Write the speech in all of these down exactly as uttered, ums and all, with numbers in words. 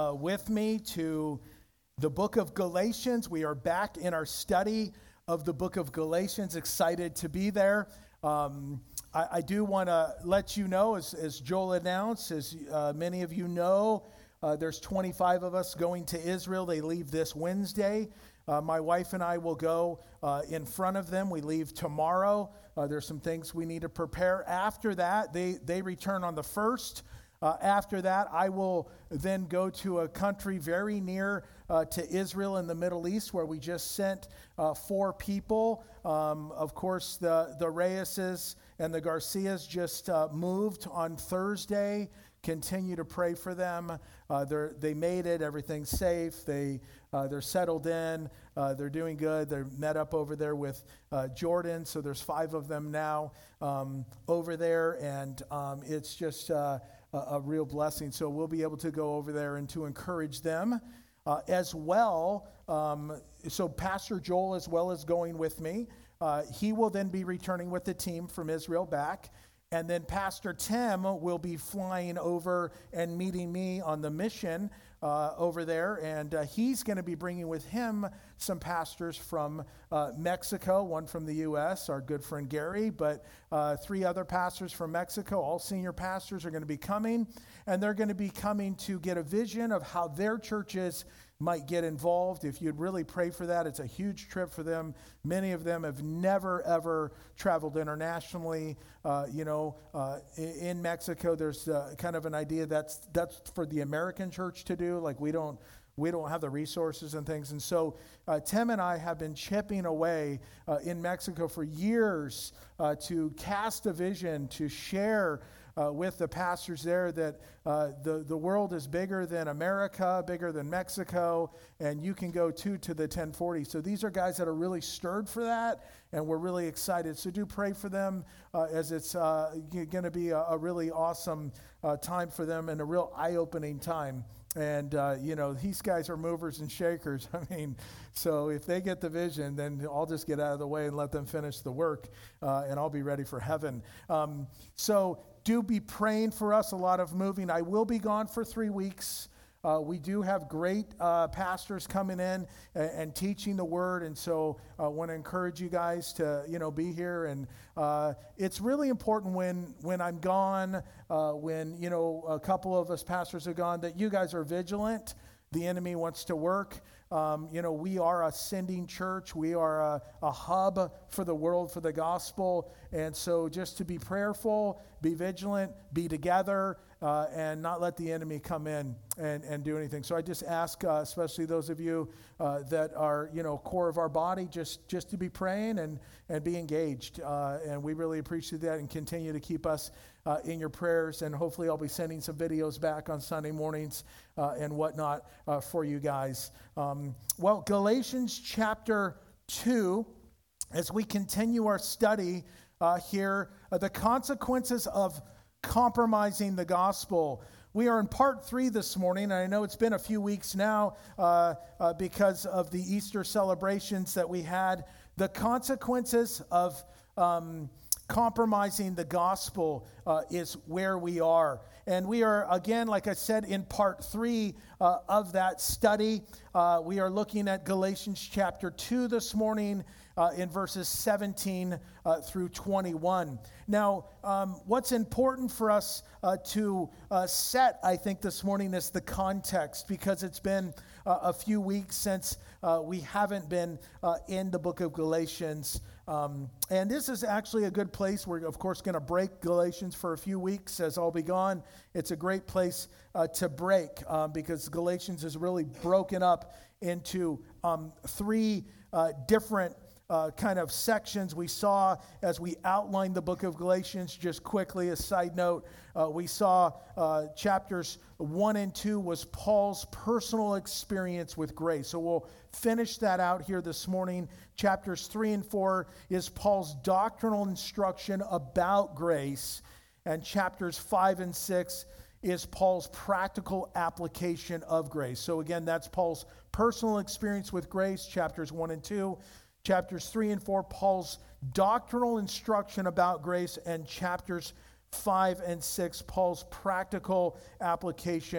uh, with me to the book of Galatians. We are back in our study of the book of Galatians. Excited to be there. Um, I, I do want to let you know, as, as Joel announced, as uh, many of you know, uh, there's twenty-five of us going to Israel. They leave this Wednesday. Uh, my wife and I will go uh, in front of them. We leave tomorrow. Uh, there's some things we need to prepare. After that, they, they return on the first. Uh, after that, I will then go to a country very near uh, to Israel in the Middle East, where we just sent uh, four people. Um, of course, the, the Reyeses and the Garcias just uh, moved on Thursday. Continue to pray for them. Uh, they they made it. Everything's safe. They uh, they're settled in. Uh, they're doing good. They're met up over there with uh, Jordan. So there's five of them now um, over there, and um, it's just uh, a, a real blessing. So we'll be able to go over there and to encourage them uh, as well. Um, so Pastor Joel as well is going with me. Uh, he will then be returning with the team from Israel back. And then Pastor Tim will be flying over and meeting me on the mission uh, over there. And uh, he's going to be bringing with him some pastors from uh, Mexico, one from the U S, our good friend Gary, but uh, three other pastors from Mexico. All senior pastors are going to be coming. And they're going to be coming to get a vision of how their churches might get involved. If you'd really pray for that, it's a huge trip for them. Many of them have never, ever traveled internationally. Uh, you know, uh, in Mexico, there's uh, kind of an idea that's that's for the American church to do. Like we don't we don't have the resources and things. And so uh, Tim and I have been chipping away uh, in Mexico for years uh, to cast a vision, to share Uh, with the pastors there that uh, the, the world is bigger than America, bigger than Mexico, and you can go too to the ten forty. So these are guys that are really stirred for that, and we're really excited. So do pray for them uh, as it's uh, going to be a, a really awesome uh, time for them and a real eye-opening time. And, uh, you know, these guys are movers and shakers. I mean, so if they get the vision, then I'll just get out of the way and let them finish the work, uh, and I'll be ready for heaven. Um, so do be praying for us, a lot of moving. I will be gone for three weeks. Uh, we do have great uh, pastors coming in and, and teaching the word, and so I uh, want to encourage you guys to, you know, be here. And uh, it's really important when when I'm gone, uh, when, you know, a couple of us pastors are gone, that you guys are vigilant. The enemy wants to work. Um, you know, we are a sending church. We are a, a hub for the world, for the gospel. And so just to be prayerful, be vigilant, be together, uh, and not let the enemy come in and, and do anything. So I just ask, uh, especially those of you uh, that are, you know, core of our body, just, just to be praying and, and be engaged. Uh, and we really appreciate that, and continue to keep us uh, in your prayers. And hopefully I'll be sending some videos back on Sunday mornings uh, and whatnot uh, for you guys. Um, well, Galatians chapter two, as we continue our study uh, here, uh, the consequences of compromising the gospel. We are in part three this morning, and I know it's been a few weeks now uh, uh, because of the Easter celebrations that we had. The consequences of um, compromising the gospel uh, is where we are. And we are, again, like I said, in part three uh, of that study. Uh, we are looking at Galatians chapter two this morning uh, in verses seventeen uh, through twenty-one. Now, um, what's important for us uh, to uh, set, I think, this morning is the context, because it's been uh, a few weeks since uh, we haven't been uh, in the book of Galatians. Um, and this is actually a good place. We're, of course, going to break Galatians for a few weeks as I'll be gone. It's a great place uh, to break uh, because Galatians is really broken up into um, three uh, different Uh, kind of sections. We saw as we outlined the book of Galatians, just quickly, a side note, uh, we saw uh, chapters one and two was Paul's personal experience with grace. So we'll finish that out here this morning. Chapters three and four is Paul's doctrinal instruction about grace. And chapters five and six is Paul's practical application of grace. So again, that's Paul's personal experience with grace, chapters one and two. Chapters three and four, Paul's doctrinal instruction about grace, and chapters five and six, Paul's practical application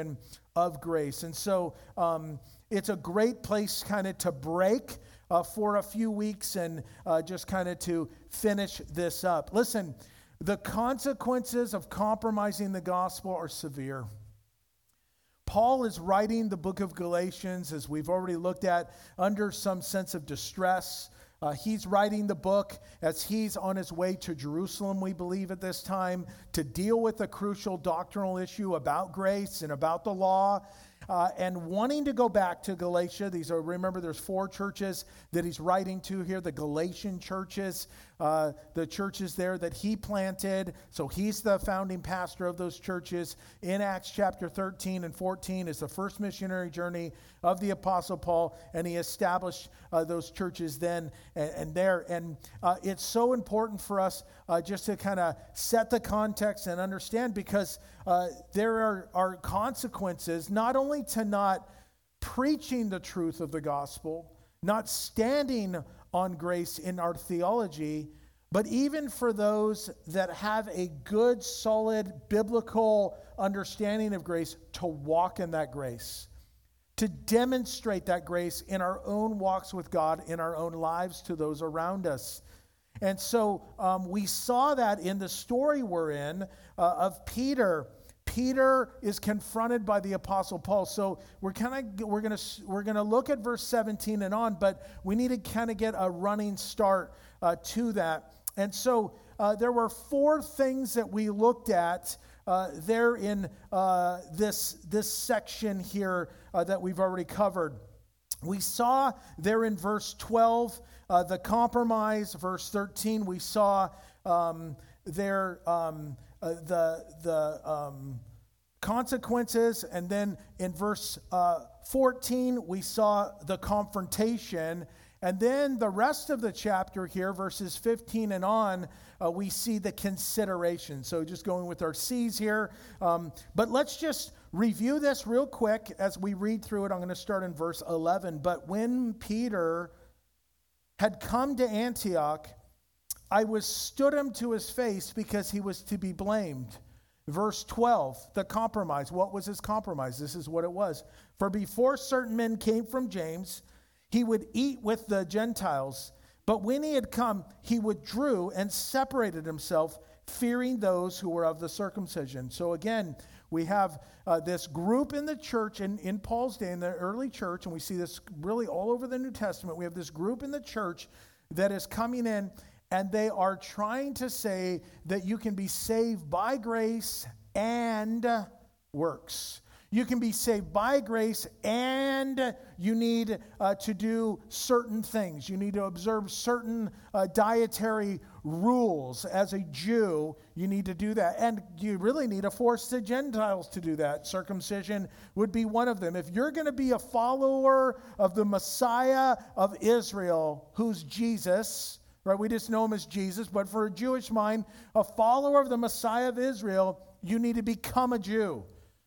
of grace. And so um, it's a great place kind of to break uh, for a few weeks and uh, just kind of to finish this up. Listen, the consequences of compromising the gospel are severe. Paul is writing the book of Galatians, as we've already looked at, under some sense of distress. Uh, he's writing the book as he's on his way to Jerusalem, we believe at this time, to deal with a crucial doctrinal issue about grace and about the law. Uh, and wanting to go back to Galatia. These are, remember, there's four churches that he's writing to here, the Galatian churches, uh, the churches there that he planted. So he's the founding pastor of those churches. In Acts chapter thirteen and fourteen is the first missionary journey of the Apostle Paul, and he established uh, those churches then and, and there. And uh, it's so important for us uh, just to kind of set the context and understand, because uh, there are, are consequences, not only to not preaching the truth of the gospel, not standing on grace in our theology, but even for those that have a good, solid, biblical understanding of grace, to walk in that grace, to demonstrate that grace in our own walks with God, in our own lives to those around us. And so um, we saw that in the story we're in uh, of Peter. Peter is confronted by the Apostle Paul. So we're kind of we're going to we're going to look at verse seventeen and on, but we need to kind of get a running start uh, to that. And so uh, there were four things that we looked at uh, there in uh, this this section here uh, that we've already covered. We saw there in verse twelve uh, the compromise. Verse thirteen, we saw um, there. Um, Uh, the the um, consequences, and then in verse uh, fourteen we saw the confrontation, and then the rest of the chapter here, verses fifteen and on, uh, we see the consideration. So just going with our C's here, um, but let's just review this real quick as we read through it. I'm going to start in verse eleven. But when Peter had come to Antioch, I withstood him to his face because he was to be blamed. Verse twelve, the compromise. What was his compromise? This is what it was. For before certain men came from James, he would eat with the Gentiles. But when he had come, he withdrew and separated himself, fearing those who were of the circumcision. So again, we have uh, this group in the church, in, in Paul's day, in the early church, and we see this really all over the New Testament. We have this group in the church that is coming in, and they are trying to say that you can be saved by grace and works. You can be saved by grace, and you need uh, to do certain things. You need to observe certain uh, dietary rules. As a Jew, you need to do that. And you really need to force the Gentiles to do that. Circumcision would be one of them. If you're going to be a follower of the Messiah of Israel, who's Jesus, right? We just know him as Jesus, but for a Jewish mind, a follower of the Messiah of Israel, you need to become a Jew.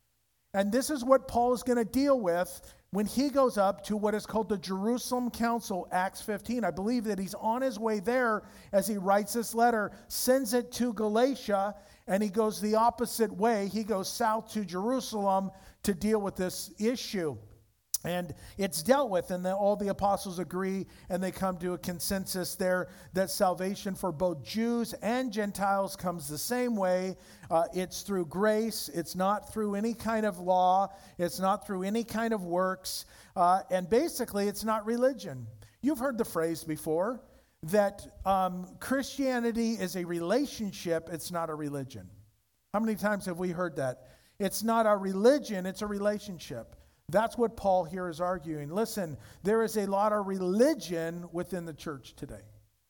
And this is what Paul is going to deal with when he goes up to what is called the Jerusalem Council, Acts fifteen. I believe that he's on his way there as he writes this letter, sends it to Galatia, and he goes the opposite way. He goes south to Jerusalem to deal with this issue. And it's dealt with, and then all the apostles agree, and they come to a consensus there that salvation for both Jews and Gentiles comes the same way. Uh, it's through grace. It's not through any kind of law. It's not through any kind of works. Uh, and basically, it's not religion. You've heard the phrase before that um, Christianity is a relationship. It's not a religion. How many times have we heard that? It's not a religion. It's a relationship. That's what Paul here is arguing. Listen, there is a lot of religion within the church today.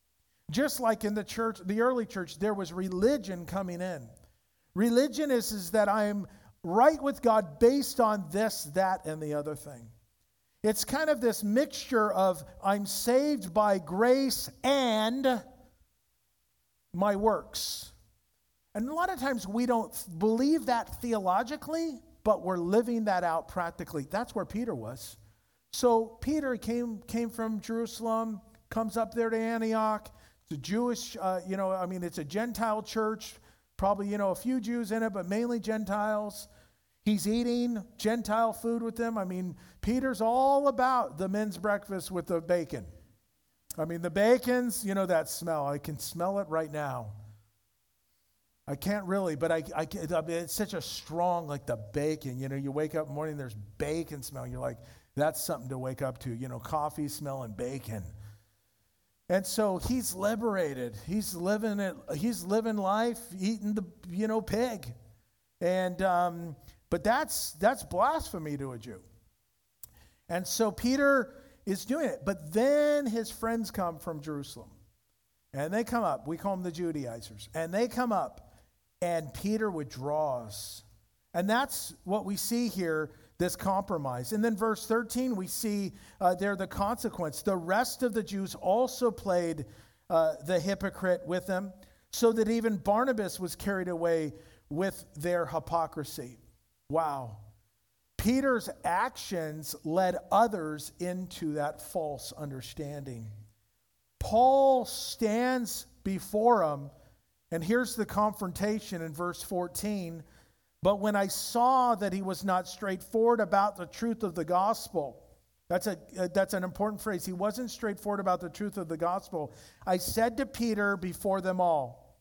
Just like in the church, the early church, there was religion coming in. Religion is, is that I'm right with God based on this, that, and the other thing. It's kind of this mixture of I'm saved by grace and my works. And a lot of times we don't believe that theologically, but we're living that out practically. That's where Peter was. So Peter came came from Jerusalem, comes up there to Antioch. It's a Jewish, uh, you know, I mean, it's a Gentile church. Probably, you know, a few Jews in it, but mainly Gentiles. He's eating Gentile food with them. I mean, Peter's all about the men's breakfast with the bacon. I mean, the bacon's, you know, that smell. I can smell it right now. I can't really, but I, I, I mean, it's such a strong, like the bacon. You know, you wake up in the morning, there's bacon smell. You're like, that's something to wake up to. You know, coffee smelling bacon. And so he's liberated. He's living it. He's living life, eating the, you know, pig. And um, but that's that's blasphemy to a Jew. And so Peter is doing it. But then his friends come from Jerusalem. And they come up. We call them the Judaizers. And they come up. And Peter withdraws. And that's what we see here, this compromise. And then verse thirteen, we see uh, there the consequence. The rest of the Jews also played uh, the hypocrite with them, so that even Barnabas was carried away with their hypocrisy. Wow. Peter's actions led others into that false understanding. Paul stands before them, and here's the confrontation in verse fourteen. But when I saw that he was not straightforward about the truth of the gospel, that's a uh, that's an important phrase. He wasn't straightforward about the truth of the gospel. I said to Peter before them all,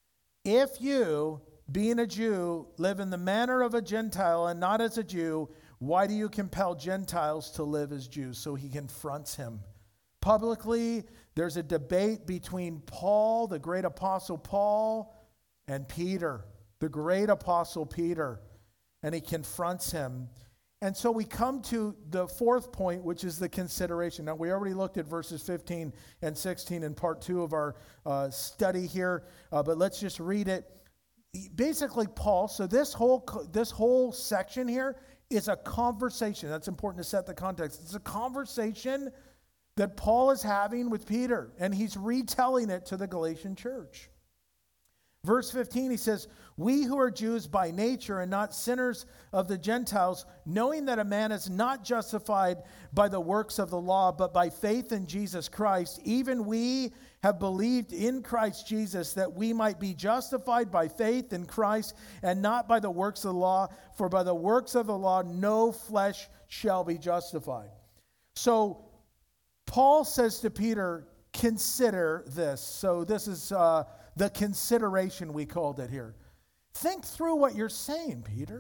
if you, being a Jew, live in the manner of a Gentile and not as a Jew, why do you compel Gentiles to live as Jews? So he confronts him. Publicly, there's a debate between Paul, the great apostle Paul, and Peter, the great apostle Peter, and he confronts him. And so we come to the fourth point, which is the consideration. Now, we already looked at verses fifteen and sixteen in part two of our uh, study here, uh, but let's just read it. Basically, Paul, so this whole this whole section here is a conversation. That's important to set the context. It's a conversation that Paul is having with Peter, and he's retelling it to the Galatian church. Verse fifteen, he says, we who are Jews by nature and not sinners of the Gentiles, knowing that a man is not justified by the works of the law, but by faith in Jesus Christ, even we have believed in Christ Jesus that we might be justified by faith in Christ and not by the works of the law, for by the works of the law no flesh shall be justified. So Paul says to Peter, consider this. So this is uh, the consideration, we called it here. Think through what you're saying, Peter.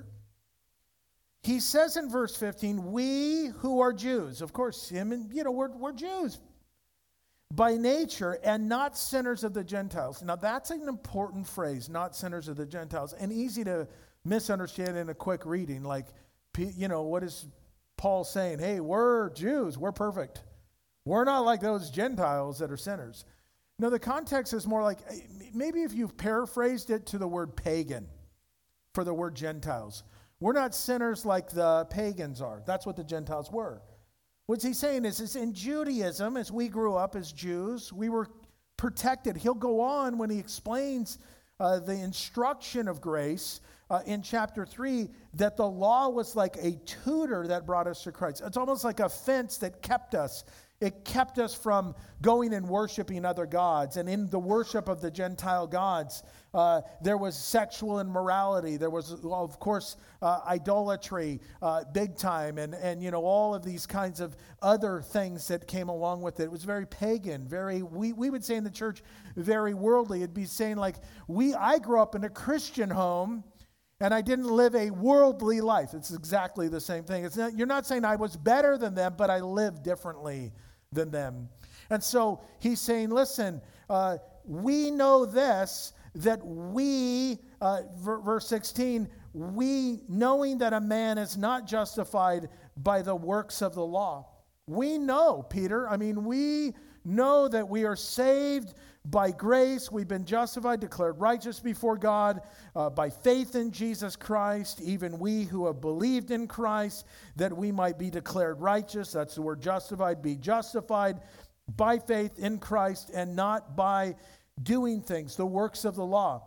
He says in verse fifteen, we who are Jews, of course, him and, you know, we're, we're Jews by nature and not sinners of the Gentiles. Now that's an important phrase, not sinners of the Gentiles, and easy to misunderstand in a quick reading. Like, you know, what is Paul saying? Hey, we're Jews, we're perfect. We're not like those Gentiles that are sinners. No, the context is more like, maybe if you've paraphrased it to the word pagan for the word Gentiles. We're not sinners like the pagans are. That's what the Gentiles were. What's he saying is, is in Judaism, as we grew up as Jews, we were protected. He'll go on when he explains uh, the instruction of grace uh, in chapter three, that the law was like a tutor that brought us to Christ. It's almost like a fence that kept us. It kept us from going and worshiping other gods. And in the worship of the Gentile gods, uh, there was sexual immorality. There was, well, of course, uh, idolatry, uh, big time, and, and, you know, all of these kinds of other things that came along with it. It was very pagan, very, we, we would say in the church, very worldly. It'd be saying like, we, I grew up in a Christian home, and I didn't live a worldly life. It's exactly the same thing. It's not, you're not saying I was better than them, but I lived differently than them. And so he's saying, listen, uh, we know this, that we, uh, v- verse sixteen, we, knowing that a man is not justified by the works of the law. We know, Peter, I mean, we know that we are saved by grace. We've been justified, declared righteous before God uh, by faith in Jesus Christ, even we who have believed in Christ, that we might be declared righteous. That's the word justified, be justified by faith in Christ and not by doing things, the works of the law.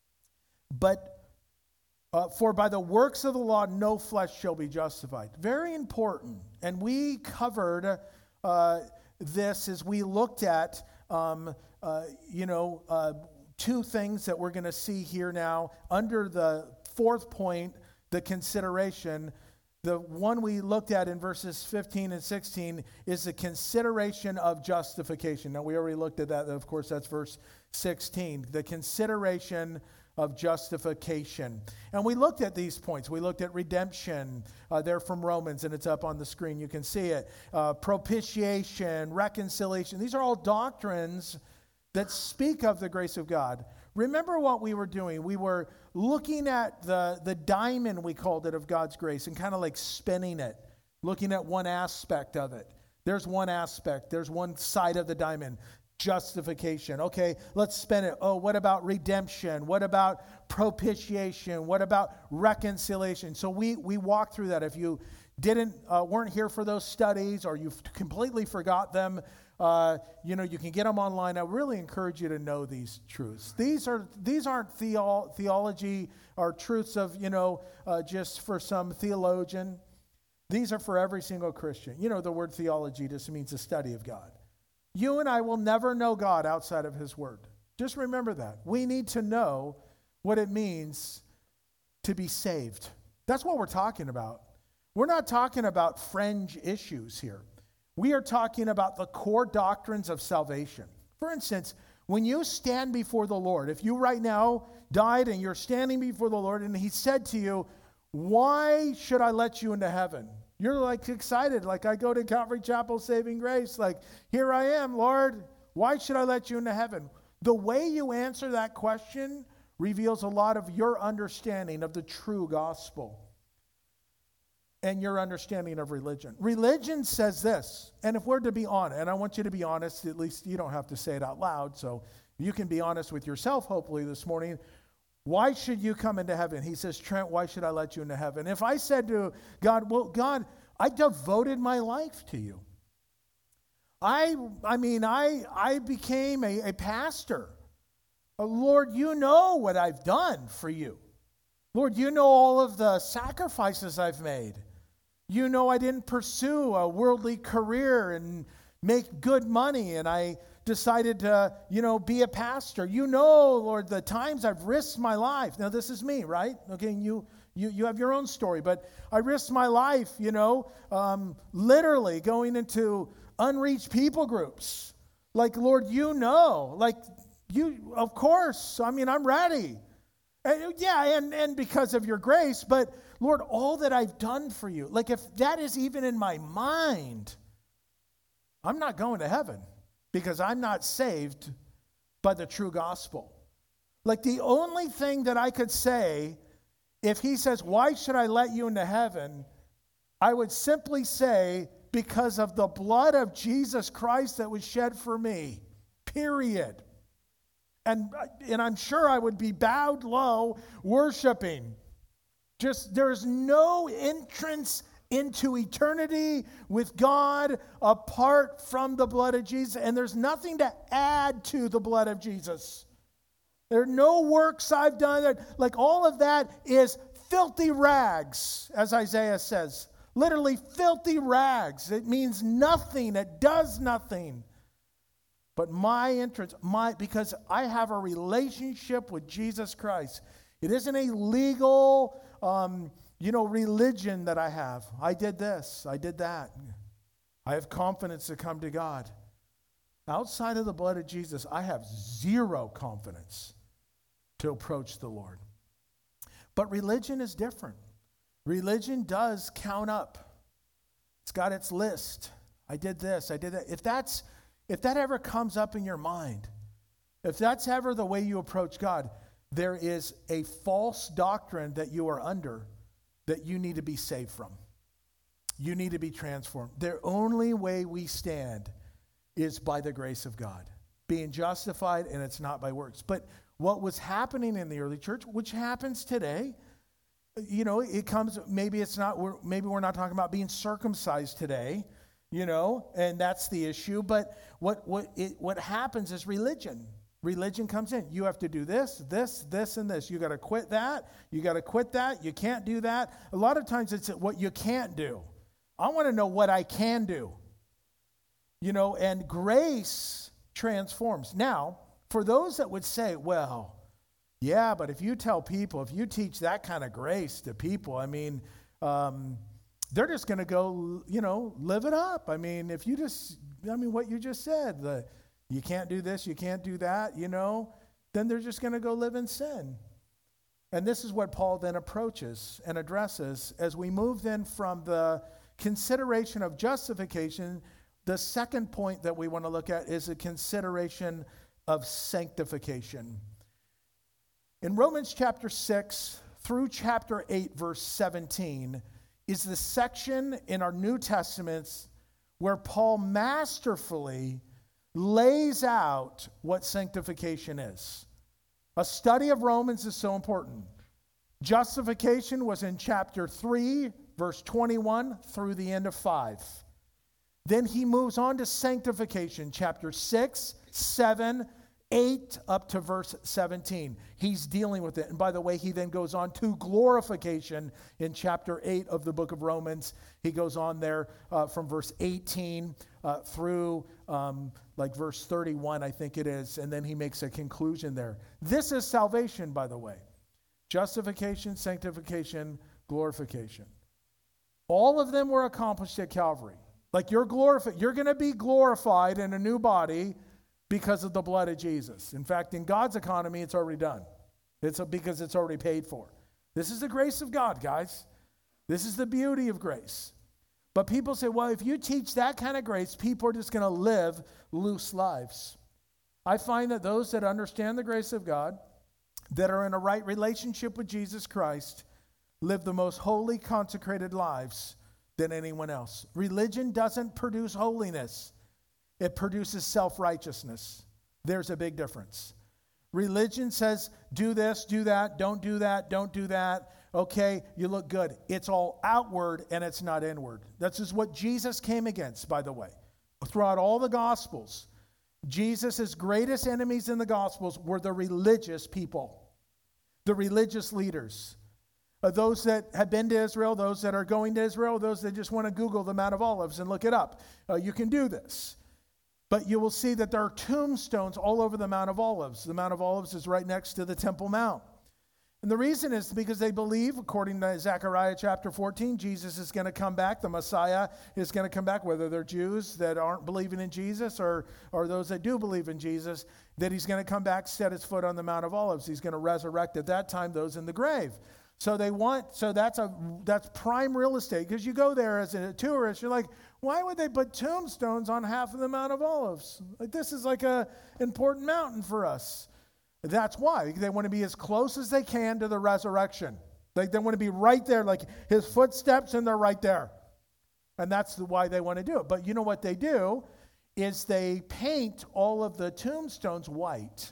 But uh, for by the works of the law, no flesh shall be justified. Very important. And we covered uh, this as we looked at um, Uh, you know, uh, two things that we're going to see here now under the fourth point, the consideration. The one we looked at in verses fifteen and sixteen is the consideration of justification. Now, we already looked at that. Of course, that's verse sixteen. The consideration of justification. And we looked at these points. We looked at redemption. Uh, they're from Romans, and it's up on the screen. You can see it. Uh, propitiation, reconciliation. These are all doctrines that speak of the grace of God. Remember what we were doing. We were looking at the, the diamond, we called it, of God's grace, and kind of like spinning it, looking at one aspect of it. There's one aspect. There's one side of the diamond. Justification. Okay, let's spin it. Oh, what about redemption? What about propitiation? What about reconciliation? So we we walked through that. If you didn't uh, weren't here for those studies, or you've completely forgot them, uh, you know, you can get them online. I really encourage you to know these truths. These are these aren't theo- theology or truths of, you know, uh, just for some theologian. These are for every single Christian. You know, the word theology just means the study of God. You and I will never know God outside of his word. Just remember that. We need to know what it means to be saved. That's what we're talking about. We're not talking about fringe issues here. We are talking about the core doctrines of salvation. For instance, when you stand before the Lord, if you right now died and you're standing before the Lord and he said to you, why should I let you into heaven? You're like excited, like I go to Calvary Chapel Saving Grace, like here I am, Lord, why should I let you into heaven? The way you answer that question reveals a lot of your understanding of the true gospel and your understanding of religion. Religion says this, and if we're to be honest, and I want you to be honest, at least you don't have to say it out loud, so you can be honest with yourself hopefully this morning. Why should you come into heaven? He says, Trent, why should I let you into heaven? If I said to God, well, God, I devoted my life to you. I I mean, I I became a, a pastor. Uh, Lord, you know what I've done for you. Lord, you know all of the sacrifices I've made. You know I didn't pursue a worldly career and make good money, and I decided to, you know, be a pastor. You know, Lord, the times I've risked my life. Now, this is me, right? Okay, you you you have your own story, but I risked my life, you know, um, literally going into unreached people groups. Like, Lord, you know, like you, of course. I mean, I'm ready. And, yeah, and, and because of your grace, but Lord, all that I've done for you, like if that is even in my mind, I'm not going to heaven. Because I'm not saved by the true gospel. Like the only thing that I could say, if he says, why should I let you into heaven? I would simply say, because of the blood of Jesus Christ that was shed for me. Period. And, and I'm sure I would be bowed low, worshiping. Just, there's no entrance into eternity with God apart from the blood of Jesus. And there's nothing to add to the blood of Jesus. There are no works I've done. Like all of that is filthy rags, as Isaiah says. Literally filthy rags. It means nothing. It does nothing. But my entrance, my because I have a relationship with Jesus Christ. It isn't a legal um You know, religion that I have. I did this. I did that. I have confidence to come to God. Outside of the blood of Jesus, I have zero confidence to approach the Lord. But religion is different. Religion does count up. It's got its list. I did this. I did that. If that's, if that ever comes up in your mind, if that's ever the way you approach God, there is a false doctrine that you are under that you need to be saved from. You need to be transformed. The only way we stand is by the grace of God, being justified, and it's not by works. But what was happening in the early church, which happens today, you know, it comes, maybe it's not, we're, maybe we're not talking about being circumcised today, you know, and that's the issue. But what what it, what happens is religion. Religion comes in. You have to do this, this, this, and this. You got to quit that. You got to quit that. You can't do that. A lot of times it's what you can't do. I want to know what I can do. You know, and grace transforms. Now, for those that would say, well, Yeah, but if you tell people, if you teach that kind of grace to people, I mean, um, they're just going to go, you know, live it up. I mean, if you just, I mean, what you just said, the you can't do this, you can't do that, you know, then they're just going to go live in sin. And this is what Paul then approaches and addresses as we move then from the consideration of justification. The second point that we want to look at is a consideration of sanctification. In Romans chapter six through chapter eight, verse seventeen, is the section in our New Testaments where Paul masterfully lays out what sanctification is. A study of Romans is so important. Justification was in chapter three, verse twenty-one through the end of five. Then he moves on to sanctification, chapter six, seven, eight, up to verse seventeen. He's dealing with it. And by the way, he then goes on to glorification in chapter eight of the book of Romans. He goes on there uh, from verse eighteen uh, through um, like verse thirty-one, I think it is. And then he makes a conclusion there. This is salvation, by the way. Justification, sanctification, glorification. All of them were accomplished at Calvary. Like you're glorified, you're going to be glorified in a new body because of the blood of Jesus. In fact, in God's economy, it's already done. It's a, because it's already paid for. This is the grace of God, guys. This is the beauty of grace. But people say, well, if you teach that kind of grace, people are just going to live loose lives. I find that those that understand the grace of God, that are in a right relationship with Jesus Christ, live the most holy, consecrated lives than anyone else. Religion doesn't produce holiness. It produces self-righteousness. There's a big difference. Religion says, do this, do that, don't do that, don't do that. Okay, you look good. It's all outward and it's not inward. That's just what Jesus came against, by the way. Throughout all the Gospels, Jesus' greatest enemies in the Gospels were the religious people, the religious leaders. Uh, those that have been to Israel, those that are going to Israel, those that just want to Google the Mount of Olives and look it up. Uh, you can do this. But you will see that there are tombstones all over the Mount of Olives. The Mount of Olives is right next to the Temple Mount. And the reason is because they believe, according to Zechariah chapter fourteen, Jesus is going to come back. The Messiah is going to come back, whether they're Jews that aren't believing in Jesus or, or those that do believe in Jesus, that he's going to come back, set his foot on the Mount of Olives. He's going to resurrect at that time those in the grave. So they want, so that's a that's prime real estate, because you go there as a tourist, you're like, why would they put tombstones on half of the Mount of Olives? Like, this is like a important mountain for us. That's why they want to be as close as they can to the resurrection. Like they want to be right there, like his footsteps, and they're right there. And that's why they want to do it. But you know what they do is they paint all of the tombstones white.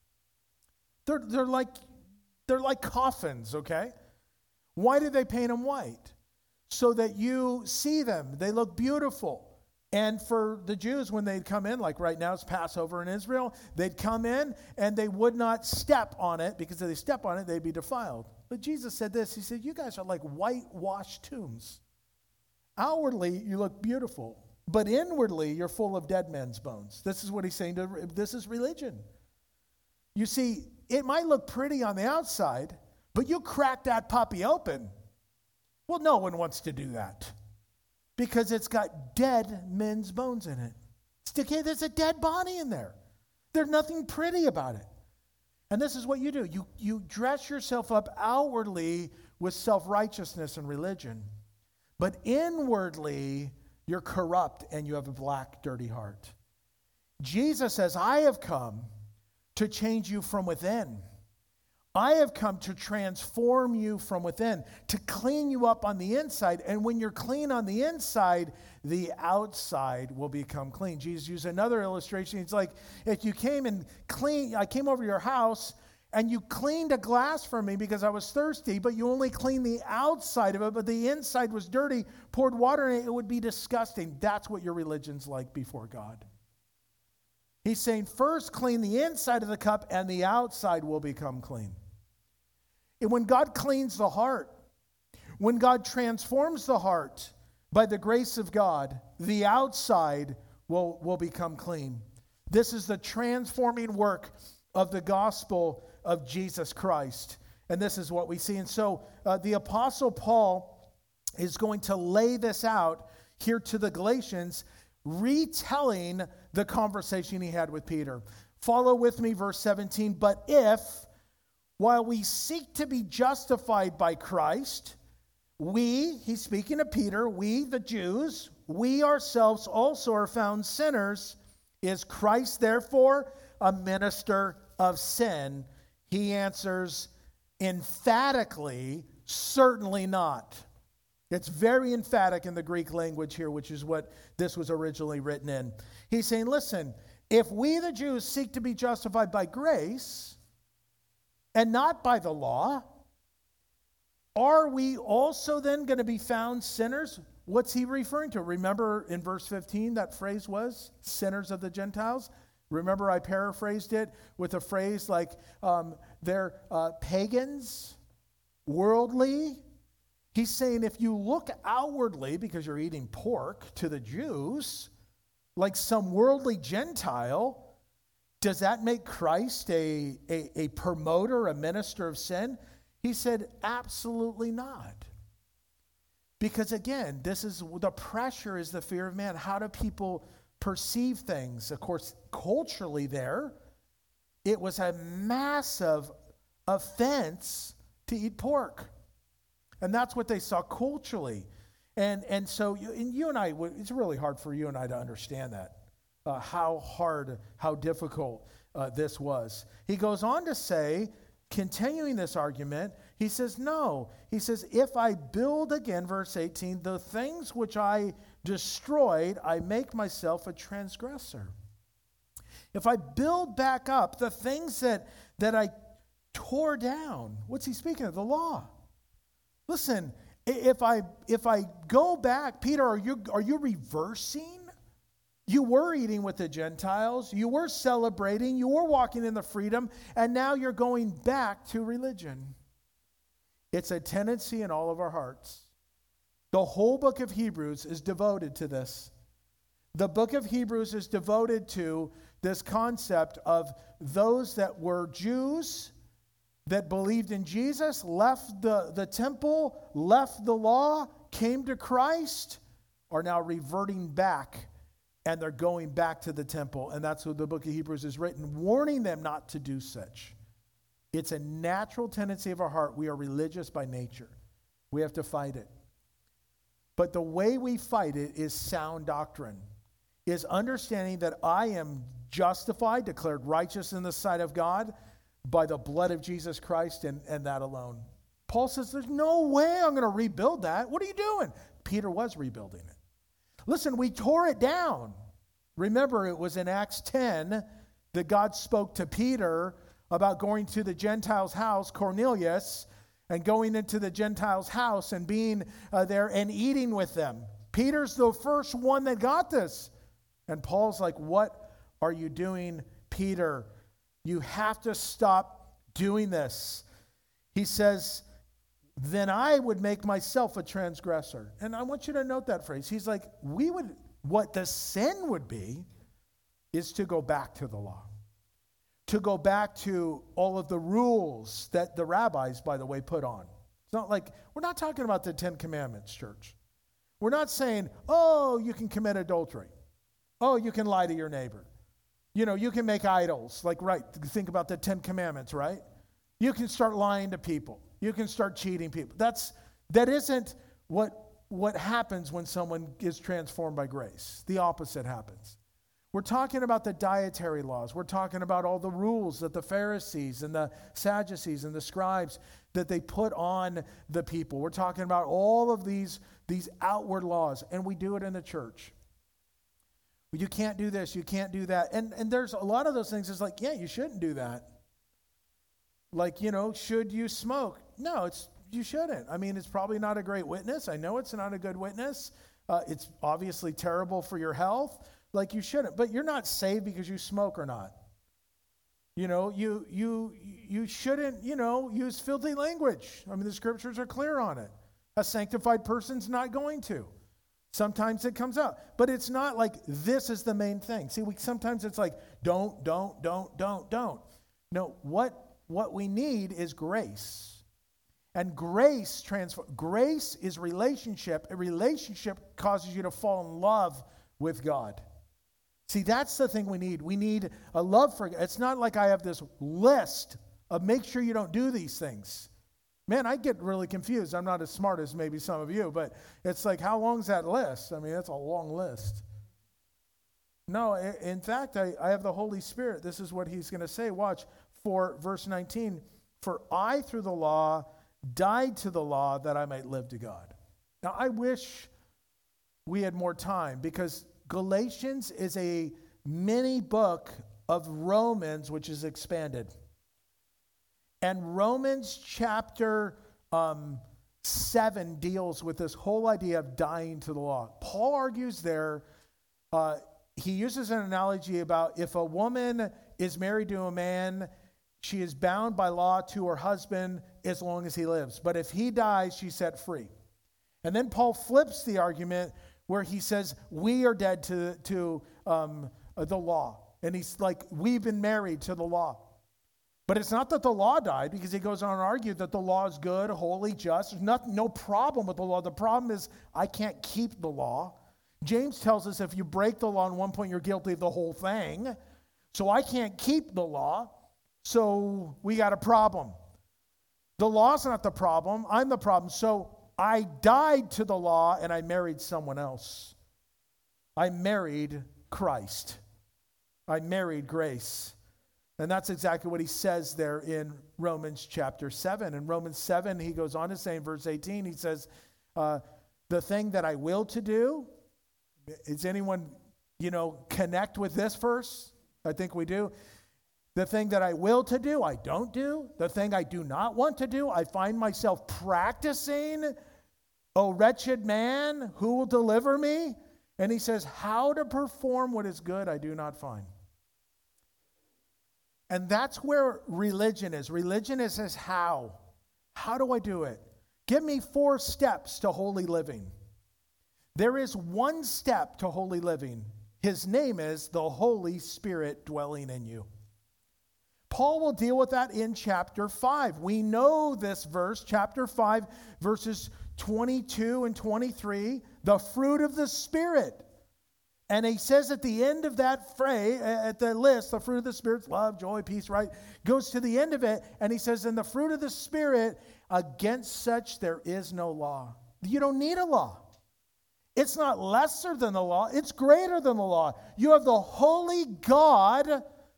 They're they're like they're like coffins, okay? Why did they paint them white? So that you see them. They look beautiful. And for the Jews, when they'd come in, like right now it's Passover in Israel, they'd come in and they would not step on it, because if they step on it, they'd be defiled. But Jesus said this, he said, you guys are like whitewashed tombs. Outwardly, you look beautiful, but inwardly, you're full of dead men's bones. This is what he's saying. To, this is religion. You see, it might look pretty on the outside, but you crack that puppy open. Well, no one wants to do that, because it's got dead men's bones in it. It's okay, there's a dead body in there. There's nothing pretty about it. And this is what you do. You, you dress yourself up outwardly with self-righteousness and religion, but inwardly you're corrupt and you have a black, dirty heart. Jesus says, I have come to change you from within. I have come to transform you from within, to clean you up on the inside. And when you're clean on the inside, the outside will become clean. Jesus used another illustration. It's like, if you came and clean, I came over to your house and you cleaned a glass for me because I was thirsty, but you only cleaned the outside of it, but the inside was dirty, poured water in it, it would be disgusting. That's what your religion's like before God. He's saying, first clean the inside of the cup and the outside will become clean. And when God cleans the heart, when God transforms the heart by the grace of God, the outside will, will become clean. This is the transforming work of the gospel of Jesus Christ. And this is what we see. And so uh, the Apostle Paul is going to lay this out here to the Galatians, retelling the conversation he had with Peter. Follow with me, verse seventeen. But if, while we seek to be justified by Christ, we, he's speaking to Peter, we the Jews, we ourselves also are found sinners, is Christ therefore a minister of sin? He answers emphatically, certainly not. It's very emphatic in the Greek language here, which is what this was originally written in. He's saying, listen, if we the Jews seek to be justified by grace and not by the law, are we also then going to be found sinners? What's he referring to? Remember in verse fifteen, that phrase was sinners of the Gentiles? Remember I paraphrased it with a phrase like um, they're uh, pagans, worldly. He's saying if you look outwardly, because you're eating pork to the Jews, like some worldly Gentile, does that make Christ a, a, a promoter, a minister of sin? He said, absolutely not. Because again, this is the pressure is the fear of man. How do people perceive things? Of course, culturally there, it was a massive offense to eat pork. And that's what they saw culturally. And and so you, and you and I, it's really hard for you and I to understand that, uh, how hard, how difficult uh, this was. He goes on to say, continuing this argument, he says, no. He says, if I build again, verse eighteen, the things which I destroyed, I make myself a transgressor. If I build back up the things that, that I tore down, what's he speaking of? The law. Listen, if I if I go back, Peter, are you are you reversing? You were eating with the Gentiles, you were celebrating, you were walking in the freedom, and now you're going back to religion. It's a tendency in all of our hearts. The whole book of Hebrews is devoted to this. The book of Hebrews is devoted to this concept of those that were Jews that believed in Jesus, left the, the temple, left the law, came to Christ, are now reverting back, and they're going back to the temple. And that's what the book of Hebrews is written, warning them not to do such. It's a natural tendency of our heart. We are religious by nature. We have to fight it. But the way we fight it is sound doctrine, is understanding that I am justified, declared righteous in the sight of God, by the blood of Jesus Christ and, and that alone. Paul says, there's no way I'm going to rebuild that. What are you doing? Peter was rebuilding it. Listen, we tore it down. Remember, it was in Acts ten that God spoke to Peter about going to the Gentiles' house, Cornelius, and going into the Gentiles' house and being uh, there and eating with them. Peter's the first one that got this. And Paul's like, what are you doing, Peter? You have to stop doing this. He says, then I would make myself a transgressor. And I want you to note that phrase. He's like, we would, what the sin would be is to go back to the law. To go back to all of the rules that the rabbis, by the way, put on. It's not like, we're not talking about the Ten Commandments, church. We're not saying, oh, you can commit adultery. Oh, you can lie to your neighbor. You know, you can make idols, like, right, think about the Ten Commandments, right? You can start lying to people. You can start cheating people. That's, that isn't what, what happens when someone is transformed by grace. The opposite happens. We're talking about the dietary laws. We're talking about all the rules that the Pharisees and the Sadducees and the scribes that they put on the people. We're talking about all of these, these outward laws, and we do it in the church. You can't do this, you can't do that. And and there's a lot of those things. It's like, yeah, you shouldn't do that. Like, you know, should you smoke? No, it's you shouldn't. I mean, it's probably not a great witness. I know it's not a good witness. Uh, it's obviously terrible for your health. Like, you shouldn't. But you're not saved because you smoke or not. You know, you you you shouldn't, you know, use filthy language. I mean, the scriptures are clear on it. A sanctified person's not going to. Sometimes it comes out, but it's not like this is the main thing. See, we sometimes it's like, don't, don't, don't, don't, don't. No, what what we need is grace. And grace transform. Grace is relationship. A relationship causes you to fall in love with God. See, that's the thing we need. We need a love for God. It's not like I have this list of make sure you don't do these things. Man, I get really confused. I'm not as smart as maybe some of you, but it's like, how long is that list? I mean, that's a long list. No, in fact, I, I have the Holy Spirit. This is what he's going to say. Watch, for verse nineteen, for I through the law died to the law that I might live to God. Now, I wish we had more time because Galatians is a mini book of Romans, which is expanded. And Romans chapter um, seven deals with this whole idea of dying to the law. Paul argues there, uh, he uses an analogy about if a woman is married to a man, she is bound by law to her husband as long as he lives. But if he dies, she's set free. And then Paul flips the argument where he says, we are dead to, to um, the law. And he's like, we've been married to the law. But it's not that the law died, because he goes on to argue that the law is good, holy, just. There's nothing, no problem with the law. The problem is I can't keep the law. James tells us if you break the law in one point, you're guilty of the whole thing. So I can't keep the law. So we got a problem. The law's not the problem. I'm the problem. So I died to the law and I married someone else. I married Christ. I married grace. And that's exactly what he says there in Romans chapter seven. In Romans seven, he goes on to say in verse eighteen, he says, uh, the thing that I will to do, is anyone, you know, connect with this verse? I think we do. The thing that I will to do, I don't do. The thing I do not want to do, I find myself practicing. O wretched man, who will deliver me? And he says, how to perform what is good, I do not find. And that's where religion is. Religion is, is how. How do I do it? Give me four steps to holy living. There is one step to holy living. His name is the Holy Spirit dwelling in you. Paul will deal with that in chapter five. We know this verse, chapter five, verses twenty-two and twenty-three, the fruit of the Spirit. And he says at the end of that phrase, at the list, the fruit of the Spirit's love, joy, peace, right? Goes to the end of it, and he says, in the fruit of the Spirit, against such there is no law. You don't need a law. It's not lesser than the law. It's greater than the law. You have the holy God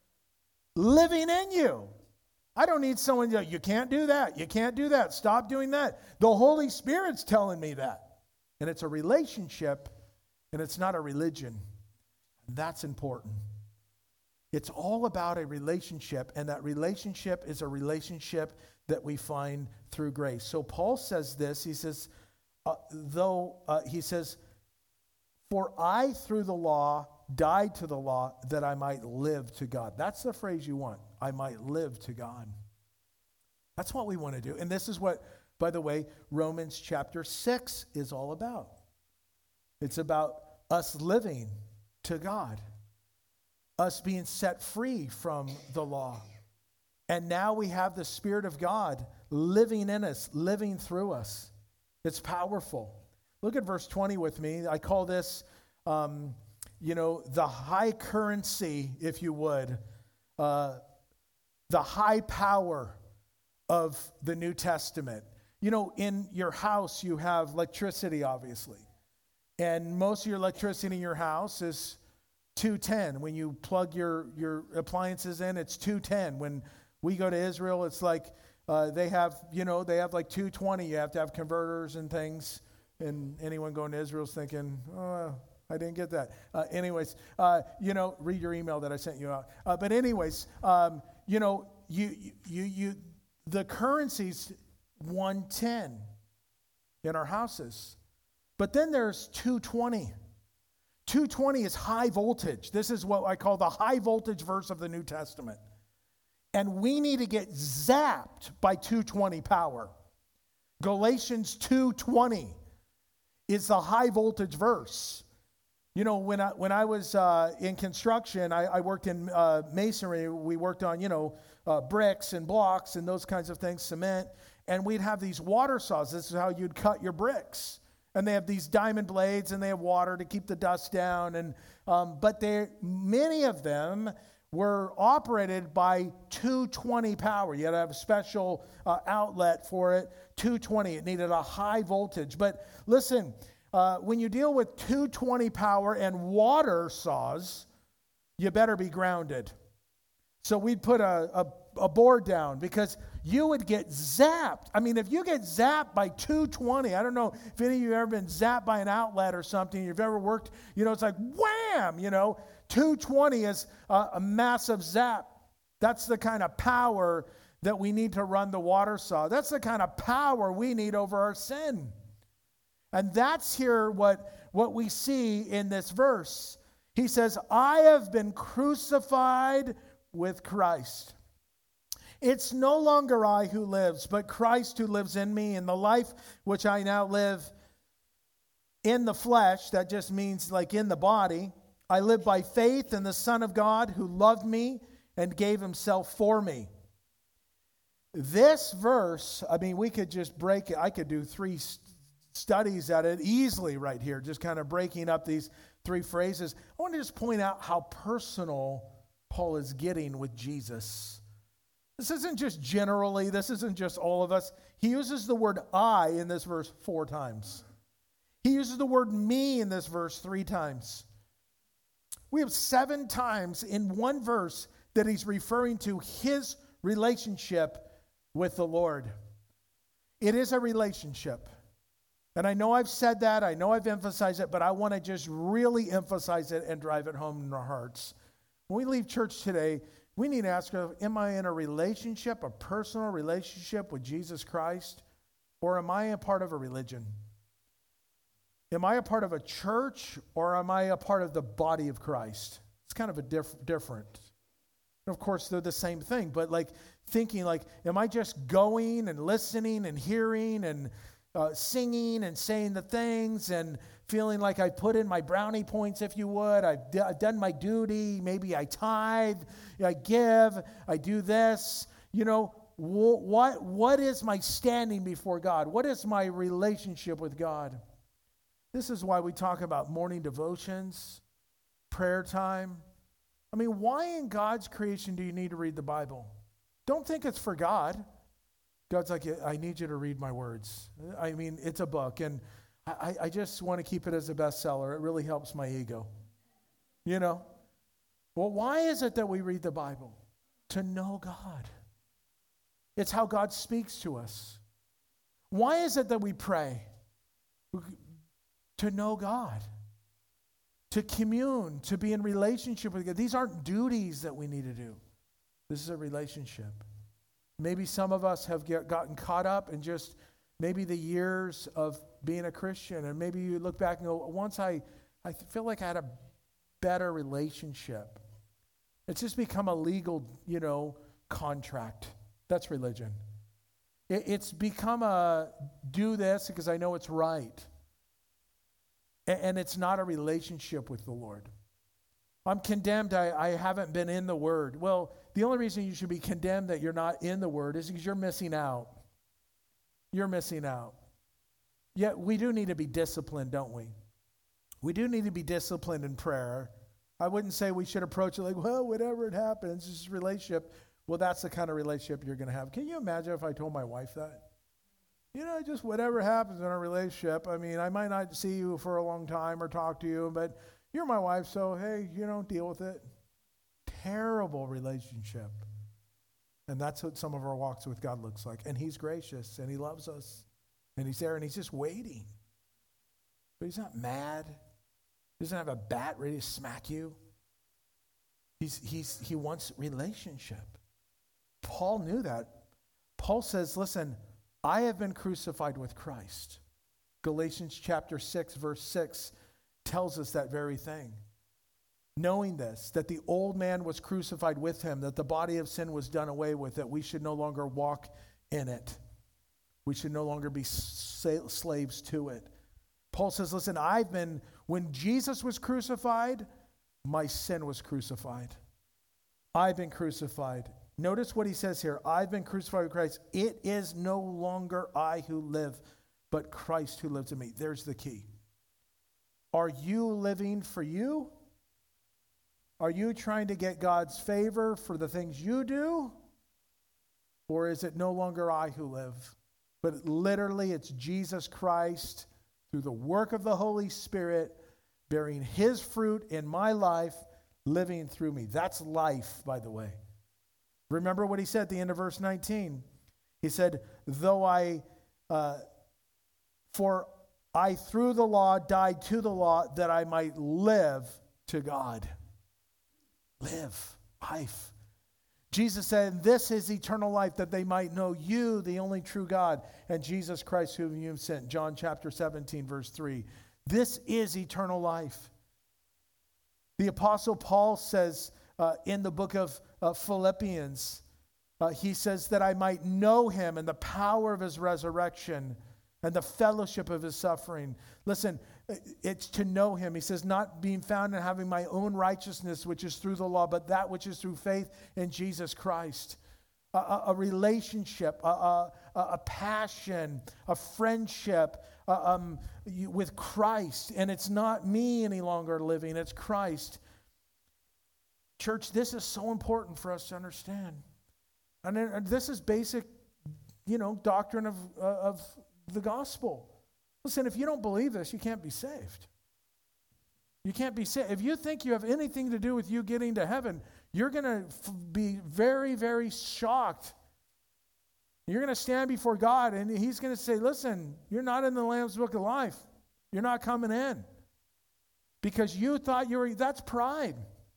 living in you. I don't need someone to go, you can't do that. You can't do that. Stop doing that. The Holy Spirit's telling me that. And it's a relationship. And it's not a religion. That's important. It's all about a relationship, and that relationship is a relationship that we find through grace. So Paul says this, he says, uh, though, uh, he says, for I through the law died to the law that I might live to God. That's the phrase you want. I might live to God. That's what we want to do. And this is what, by the way, Romans chapter six is all about. It's about us living to God, us being set free from the law. And now we have the Spirit of God living in us, living through us. It's powerful. Look at verse twenty with me. I call this, um, you know, the high currency, if you would, uh, the high power of the New Testament. You know, in your house, you have electricity, obviously. And most of your electricity in your house is two ten. When you plug your, your appliances in, it's two ten. When we go to Israel, it's like uh, they have, you know, they have like two twenty. You have to have converters and things. And anyone going to Israel is thinking, oh, I didn't get that. Uh, anyways, uh, you know, read your email that I sent you out. Uh, but anyways, um, you know, you you you the currency's one ten in our houses. But then there's two twenty. two twenty is high voltage. This is what I call the high voltage verse of the New Testament. And we need to get zapped by two twenty power. Galatians two twenty is the high voltage verse. You know, when I when I was uh, in construction, I, I worked in uh, masonry. We worked on, you know, uh, bricks and blocks and those kinds of things, cement, and we'd have these water saws. This is how you'd cut your bricks. And they have these diamond blades, and they have water to keep the dust down. And um, but they, many of them were operated by two twenty power. You had to have a special uh, outlet for it, two twenty. It needed a high voltage. But listen, uh, when you deal with two twenty power and water saws, you better be grounded. So we'd put a, a, a board down because you would get zapped. I mean, if you get zapped by two twenty, I don't know if any of you have ever been zapped by an outlet or something, you've ever worked, you know, it's like wham, you know, two twenty is a, a massive zap. That's the kind of power that we need to run the water saw. That's the kind of power we need over our sin. And that's here what, what we see in this verse. He says, I have been crucified with Christ. It's no longer I who lives, but Christ who lives in me. And the life which I now live in the flesh, that just means like in the body, I live by faith in the Son of God who loved me and gave himself for me. This verse, I mean, we could just break it. I could do three st- studies at it easily right here, just kind of breaking up these three phrases. I want to just point out how personal Paul is getting with Jesus. This isn't just generally, this isn't just all of us. He uses the word I in this verse four times. He uses the word me in this verse three times. We have seven times in one verse that he's referring to his relationship with the Lord. It is a relationship. And I know I've said that, I know I've emphasized it, but I want to just really emphasize it and drive it home in our hearts. When we leave church today, we need to ask, am I in a relationship, a personal relationship with Jesus Christ? Or am I a part of a religion? Am I a part of a church, or am I a part of the body of Christ? It's kind of a diff- different. And of course, they're the same thing, but like thinking like, am I just going and listening and hearing and uh, singing and saying the things and feeling like I put in my brownie points, if you would. I've, d- I've done my duty. Maybe I tithe, I give, I do this. You know, wh- what what is my standing before God? What is my relationship with God? This is why we talk about morning devotions, prayer time. I mean, why in God's creation do you need to read the Bible? Don't think it's for God. God's like, I need you to read my words. I mean, it's a book, and I, I just want to keep it as a bestseller. It really helps my ego. You know? Well, why is it that we read the Bible? To know God. It's how God speaks to us. Why is it that we pray? To know God. To commune, to be in relationship with God. These aren't duties that we need to do. This is a relationship. Maybe some of us have get, gotten caught up in just maybe the years of being a Christian, and maybe you look back and go, once I, I feel like I had a better relationship. It's just become a legal, you know, contract. That's religion. It, it's become a do this because I know it's right. And, and it's not a relationship with the Lord. I'm condemned, I, I haven't been in the Word. Well, the only reason you should be condemned that you're not in the Word is because you're missing out. You're missing out. Yet we do need to be disciplined, don't we? We do need to be disciplined in prayer. I wouldn't say we should approach it like, well, whatever it happens, this is a relationship. Well, that's the kind of relationship you're going to have. Can you imagine if I told my wife that? You know, just whatever happens in our relationship. I mean, I might not see you for a long time or talk to you, but you're my wife, so hey, you know, deal with it. Terrible relationship. And that's what some of our walks with God looks like. And he's gracious, and he loves us. And he's there, and he's just waiting. But he's not mad. He doesn't have a bat ready to smack you. He's, he's, he wants relationship. Paul knew that. Paul says, listen, I have been crucified with Christ. Galatians chapter six, verse six tells us that very thing. Knowing this, that the old man was crucified with him, that the body of sin was done away with, that we should no longer walk in it. We should no longer be slaves to it. Paul says, listen, I've been, when Jesus was crucified, my sin was crucified. I've been crucified Notice what he says here. I've been crucified with Christ. It is no longer I who live, but Christ who lives in me. There's the key. Are you living for you? Are you trying to get God's favor for the things you do? Or is it no longer I who live? But literally it's Jesus Christ through the work of the Holy Spirit bearing his fruit in my life, living through me. That's life, by the way. Remember what he said at the end of verse nineteen. He said, though I, uh, for I through the law died to the law that I might live to God. Live, life. Jesus said, this is eternal life, that they might know you, the only true God, and Jesus Christ whom you have sent. John chapter seventeen, verse three. This is eternal life. The Apostle Paul says uh, in the book of uh, Philippians, uh, he says that I might know him and the power of his resurrection and the fellowship of his suffering. Listen, it's to know him. He says, not being found in having my own righteousness, which is through the law, but that which is through faith in Jesus Christ. A, a, a relationship, a, a, a passion, a friendship uh, um, you, with Christ. And it's not me any longer living, it's Christ. Church, this is so important for us to understand. And this is basic, you know, doctrine of, uh, of the gospel. Listen, if you don't believe this, you can't be saved. You can't be saved. If you think you have anything to do with you getting to heaven, you're going to f- be very, very shocked. You're going to stand before God, and he's going to say, listen, you're not in the Lamb's Book of Life. You're not coming in. Because you thought you were, that's pride.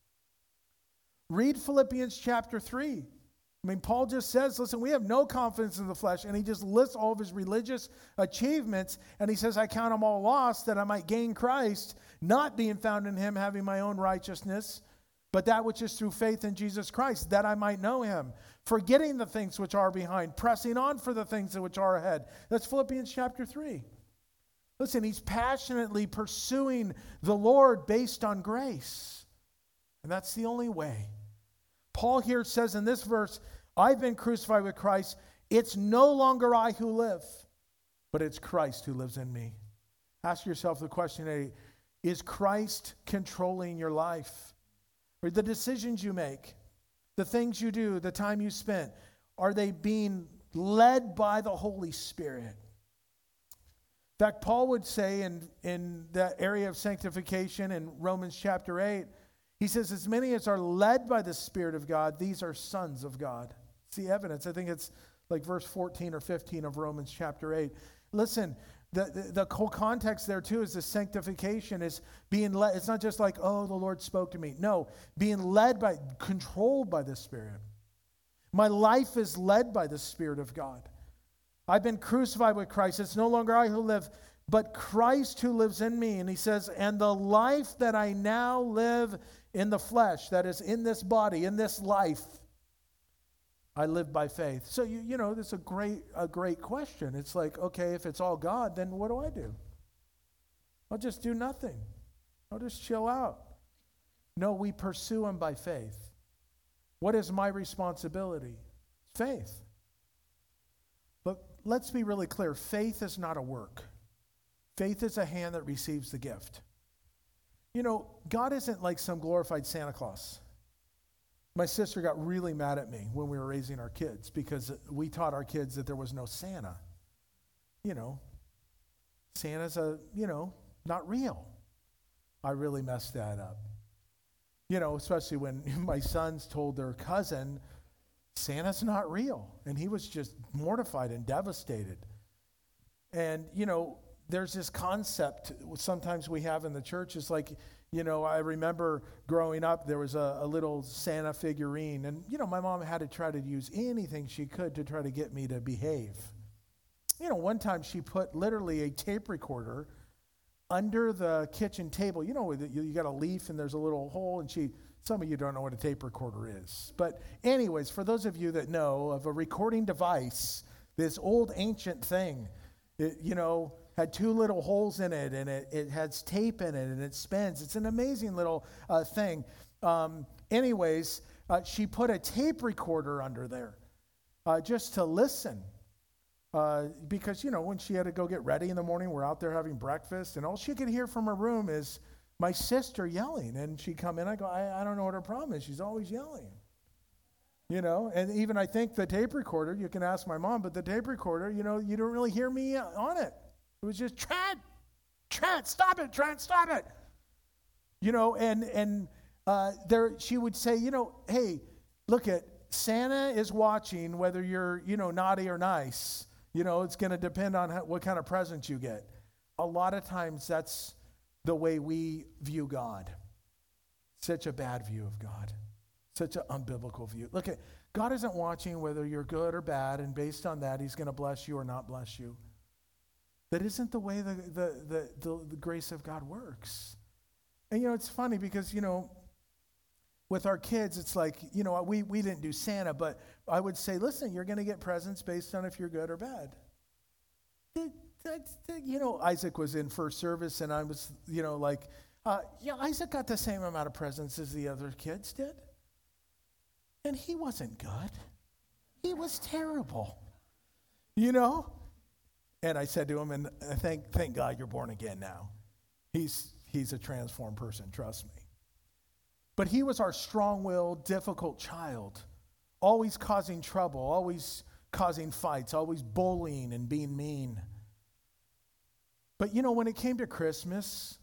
Read Philippians chapter three. I mean, Paul just says, listen, we have no confidence in the flesh, and he just lists all of his religious achievements, and he says, I count them all lost that I might gain Christ, not being found in him, having my own righteousness, but that which is through faith in Jesus Christ, that I might know him, forgetting the things which are behind, pressing on for the things which are ahead. That's Philippians chapter three. Listen, he's passionately pursuing the Lord based on grace, and that's the only way. Paul here says in this verse, I've been crucified with Christ. It's no longer I who live, but it's Christ who lives in me. Ask yourself the question, hey, is Christ controlling your life? Or the decisions you make, the things you do, the time you spent, are they being led by the Holy Spirit? In fact, Paul would say in, in that area of sanctification in Romans chapter eight, he says, as many as are led by the Spirit of God, these are sons of God. It's the evidence. I think it's like verse fourteen or fifteen of Romans chapter eight. Listen, the, the, the whole context there too is the sanctification is being led. It's not just like, oh, the Lord spoke to me. No, being led by, controlled by the Spirit. My life is led by the Spirit of God. I've been crucified with Christ. It's no longer I who live, but Christ who lives in me. And he says, and the life that I now live in the flesh, that is in this body, in this life, I live by faith. So, you you know, that's a great, a great question. It's like, okay, if it's all God, then what do I do? I'll just do nothing. I'll just chill out. No, we pursue him by faith. What is my responsibility? Faith. But let's be really clear. Faith is not a work. Faith is a hand that receives the gift. You know, God isn't like some glorified Santa Claus. My sister got really mad at me when we were raising our kids because we taught our kids that there was no Santa. You know, Santa's a, you know, not real. I really messed that up. You know, especially when my sons told their cousin, Santa's not real. And he was just mortified and devastated. And, you know, there's this concept sometimes we have in the church. It's like, you know, I remember growing up, there was a, a little Santa figurine. And, you know, my mom had to try to use anything she could to try to get me to behave. You know, one time she put literally a tape recorder under the kitchen table. You know, you, you got a leaf and there's a little hole. And she, some of you don't know what a tape recorder is. But anyways, for those of you that know of a recording device, this old ancient thing, it, you know, had two little holes in it, and it, it has tape in it, and it spins. It's an amazing little uh, thing. Um, anyways, uh, she put a tape recorder under there uh, just to listen. Uh, because, you know, when she had to go get ready in the morning, we're out there having breakfast, and all she could hear from her room is my sister yelling. And she'd come in, I go, I, I don't know what her problem is. She's always yelling. You know, and even I think the tape recorder, you can ask my mom, but the tape recorder, you know, you don't really hear me on it. It was just, Trent, Trent, stop it, Trent, stop it. You know, and and uh, there she would say, you know, hey, look at, Santa is watching whether you're, you know, naughty or nice. You know, it's going to depend on how, what kind of present you get. A lot of times that's the way we view God. Such a bad view of God. Such an unbiblical view. Look at, God isn't watching whether you're good or bad, and based on that, he's going to bless you or not bless you. That isn't the way the, the, the, the, the grace of God works. And, you know, it's funny because, you know, with our kids, it's like, you know, we, we didn't do Santa, but I would say, listen, you're going to get presents based on if you're good or bad. It, that's, you know, Isaac was in first service, and I was, you know, like, uh, yeah, Isaac got the same amount of presents as the other kids did. And he wasn't good. He was terrible, you know? And I said to him, and thank, thank God you're born again now. He's, he's a transformed person, trust me. But he was our strong-willed, difficult child, always causing trouble, always causing fights, always bullying and being mean. But you know, when it came to Christmas,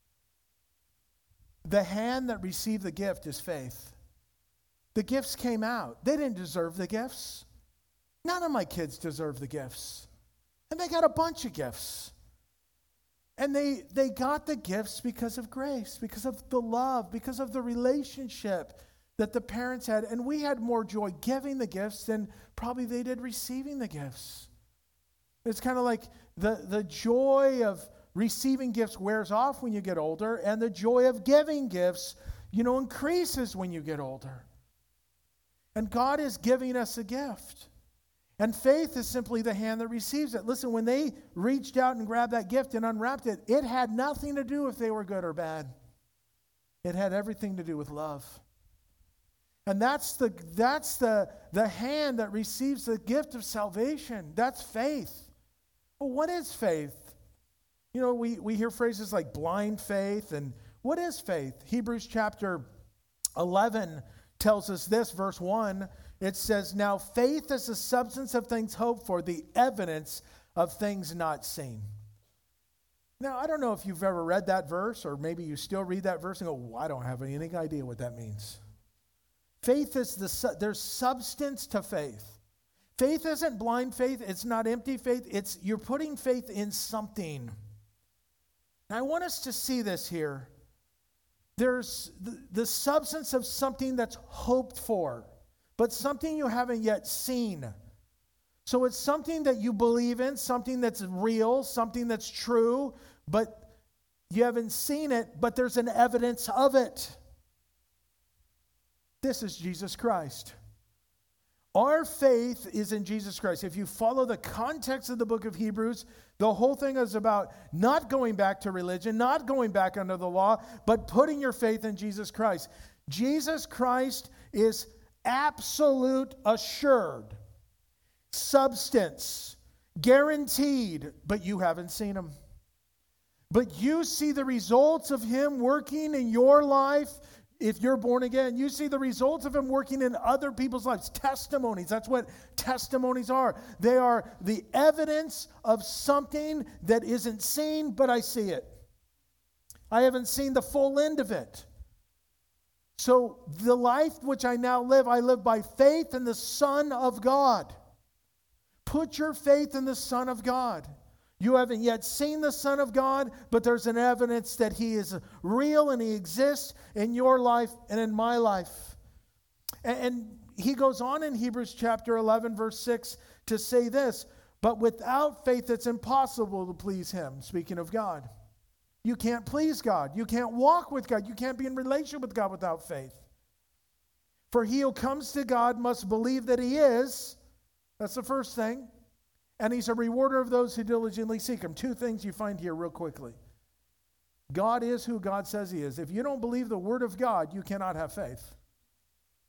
the hand that received the gift is faith. The gifts came out. They didn't deserve the gifts. None of my kids deserve the gifts. And they got a bunch of gifts. And they, they got the gifts because of grace, because of the love, because of the relationship that the parents had. And we had more joy giving the gifts than probably they did receiving the gifts. It's kind of like the, the joy of receiving gifts wears off when you get older, and the joy of giving gifts, you know, increases when you get older. And God is giving us a gift. And faith is simply the hand that receives it. Listen, when they reached out and grabbed that gift and unwrapped it, it had nothing to do if they were good or bad. It had everything to do with love. And that's the that's the, the hand that receives the gift of salvation. That's faith. Well, what is faith? You know, we, we hear phrases like blind faith. And what is faith? Hebrews chapter eleven tells us this, verse one. It says, now faith is the substance of things hoped for, the evidence of things not seen. Now, I don't know if you've ever read that verse, or maybe you still read that verse and go, well, I don't have any idea what that means. Faith is the, there's substance to faith. Faith isn't blind faith. It's not empty faith. It's, you're putting faith in something. And I want us to see this here. There's the, the substance of something that's hoped for, but something you haven't yet seen. So it's something that you believe in, something that's real, something that's true, but you haven't seen it, but there's an evidence of it. This is Jesus Christ. Our faith is in Jesus Christ. If you follow the context of the book of Hebrews, the whole thing is about not going back to religion, not going back under the law, but putting your faith in Jesus Christ. Jesus Christ is absolute, assured, substance, guaranteed, but you haven't seen him. But you see the results of him working in your life. If you're born again, you see the results of him working in other people's lives. Testimonies, that's what testimonies are. They are the evidence of something that isn't seen, but I see it. I haven't seen the full end of it. So the life which I now live, I live by faith in the Son of God. Put your faith in the Son of God. You haven't yet seen the Son of God, but there's an evidence that he is real and he exists in your life and in my life. And, and he goes on in Hebrews chapter eleven, verse six, to say this, but without faith it's impossible to please him, speaking of God. You can't please God. You can't walk with God. You can't be in relation with God without faith. For he who comes to God must believe that he is. That's the first thing. And he's a rewarder of those who diligently seek him. Two things you find here real quickly. God is who God says he is. If you don't believe the word of God, you cannot have faith.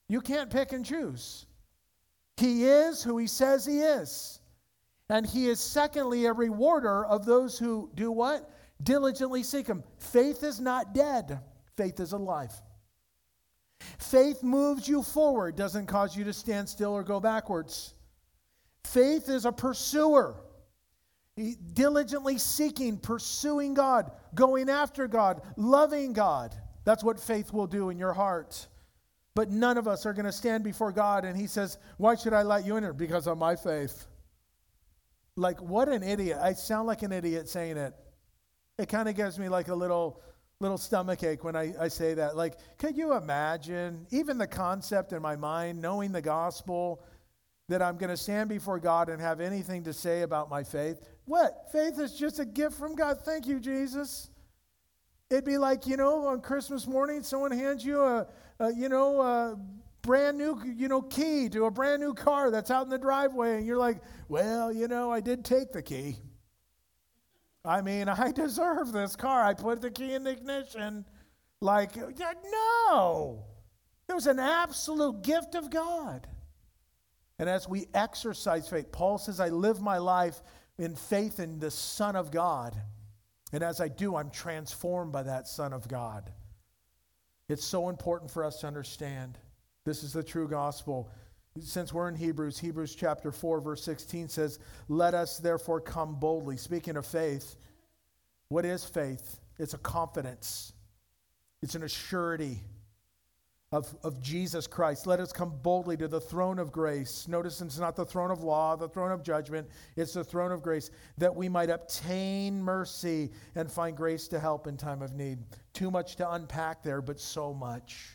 You can't pick and choose. He is who he says he is. And he is, secondly, a rewarder of those who do what? Diligently seek him. Faith is not dead. Faith is alive. Faith moves you forward, doesn't cause you to stand still or go backwards. Faith is a pursuer. He, diligently seeking, pursuing God, going after God, loving God. That's what faith will do in your heart. But none of us are going to stand before God and he says, why should I let you in here? Because of my faith. Like, what an idiot. I sound like an idiot saying it. It kind of gives me like a little little stomach ache when I, I say that. Like, could you imagine, even the concept in my mind, knowing the gospel, that I'm going to stand before God and have anything to say about my faith? What? Faith is just a gift from God. Thank you, Jesus. It'd be like, you know, on Christmas morning, someone hands you a, a you know, a brand new, you know, key to a brand new car that's out in the driveway. And you're like, well, you know, I did take the key. I mean, I deserve this car. I put the key in the ignition. Like, no. It was an absolute gift of God. And as we exercise faith, Paul says, I live my life in faith in the Son of God. And as I do, I'm transformed by that Son of God. It's so important for us to understand. This is the true gospel. Since we're in Hebrews, Hebrews chapter four, verse sixteen says, let us therefore come boldly. Speaking of faith, what is faith? It's a confidence. It's an assurity of, of Jesus Christ. Let us come boldly to the throne of grace. Notice it's not the throne of law, the throne of judgment. It's the throne of grace, that we might obtain mercy and find grace to help in time of need. Too much to unpack there, but so much.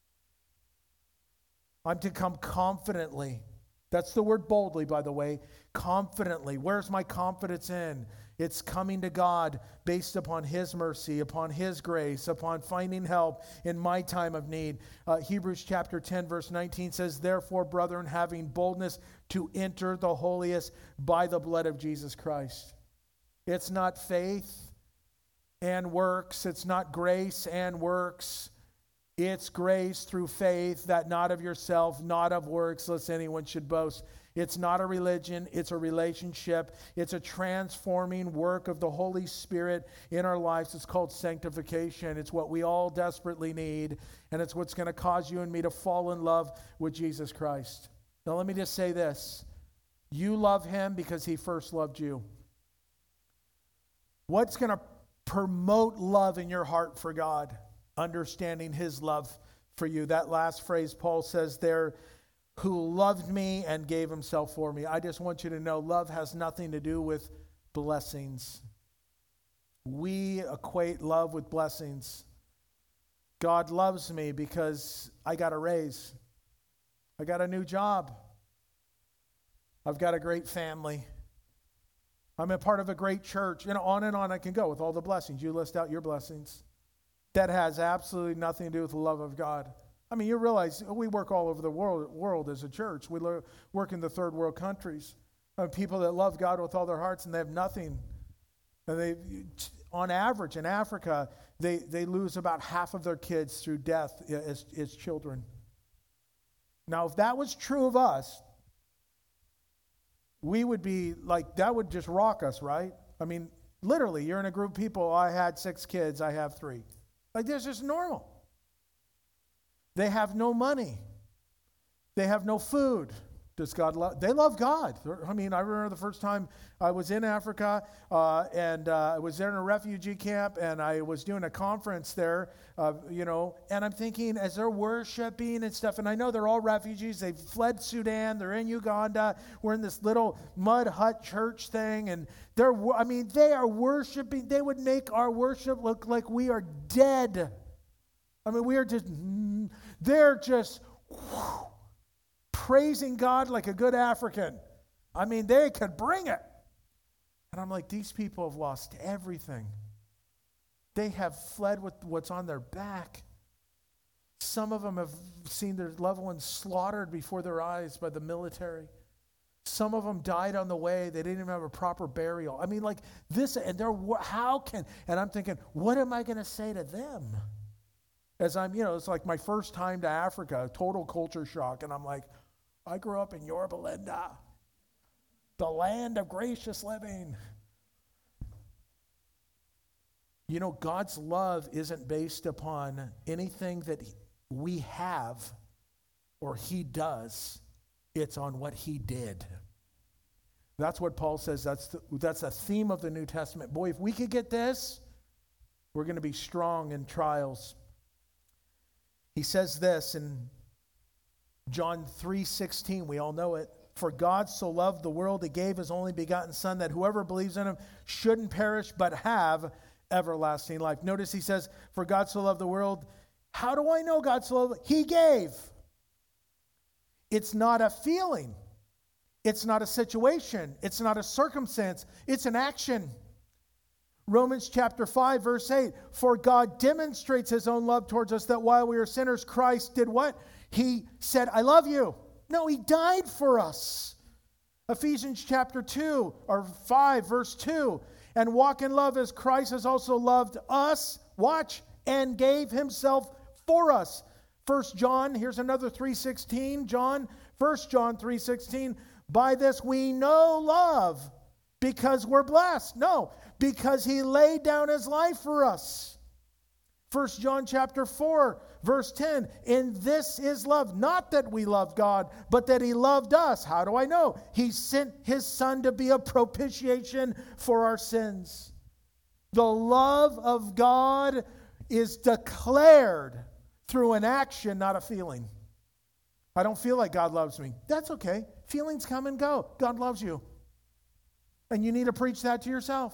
I'm to come confidently. That's the word boldly, by the way. Confidently. Where's my confidence in? It's coming to God based upon his mercy, upon his grace, upon finding help in my time of need. Uh, Hebrews chapter ten, verse nineteen says, therefore, brethren, having boldness to enter the holiest by the blood of Jesus Christ. It's not faith and works. It's not grace and works. It's grace through faith, that not of yourself, not of works, lest anyone should boast. It's not a religion, it's a relationship. It's a transforming work of the Holy Spirit in our lives. It's called sanctification. It's what we all desperately need, and it's what's going to cause you and me to fall in love with Jesus Christ. Now let me just say this. You love him because he first loved you. What's going to promote love in your heart for God? Understanding his love for you. That last phrase Paul says there, who loved me and gave himself for me. I just want you to know love has nothing to do with blessings. We equate love with blessings. God loves me because I got a raise. I got a new job. I've got a great family. I'm a part of a great church. And on and on I can go with all the blessings. You list out your blessings. That has absolutely nothing to do with the love of God. I mean, you realize we work all over the world, world as a church. We lo- work in the third world countries. Uh, people that love God with all their hearts and they have nothing. And they, on average, in Africa, they, they lose about half of their kids through death as, as children. Now, if that was true of us, we would be like, that would just rock us, right? I mean, literally, you're in a group of people, I had six kids, I have three. Like, this is normal. They have no money. They have no food. Does God love? They love God. I mean, I remember the first time I was in Africa, uh, and uh, I was there in a refugee camp, and I was doing a conference there, uh, you know, and I'm thinking as they're worshiping and stuff, and I know they're all refugees. They've fled Sudan. They're in Uganda. We're in this little mud hut church thing, and they're, I mean, they are worshiping. They would make our worship look like we are dead. I mean, we are just, they're just, whew, praising God like a good African. I mean, they could bring it. And I'm like, these people have lost everything. They have fled with what's on their back. Some of them have seen their loved ones slaughtered before their eyes by the military. Some of them died on the way. They didn't even have a proper burial. I mean, like this, and they're, how can, and I'm thinking, what am I going to say to them? as I'm, you know, it's like my first time to Africa, total culture shock. And I'm like, I grew up in Yorba Linda, the land of gracious living. You know, God's love isn't based upon anything that we have or he does. It's on what he did. That's what Paul says. That's the, that's a theme of the New Testament. Boy, if we could get this, we're going to be strong in trials. He says this in John three sixteen. We all know it. For God so loved the world, he gave his only begotten Son, that whoever believes in him shouldn't perish, but have everlasting life. Notice he says, for God so loved the world. How do I know God so loved? He gave. It's not a feeling. It's not a situation. It's not a circumstance. It's an action. Romans chapter five, verse eight. For God demonstrates his own love towards us, that while we were sinners, Christ did what? He said, I love you. No, he died for us. Ephesians chapter two, or five, verse two. And walk in love as Christ has also loved us. Watch. And gave himself for us. First John, here's another three sixteen. John, First John three sixteen. By this we know love, because we're blessed. No, because he laid down his life for us. First John chapter four, verse ten. And this is love, not that we love God, but that he loved us. How do I know? He sent his Son to be a propitiation for our sins. The love of God is declared through an action, not a feeling. I don't feel like God loves me. That's okay. Feelings come and go. God loves you. And you need to preach that to yourself.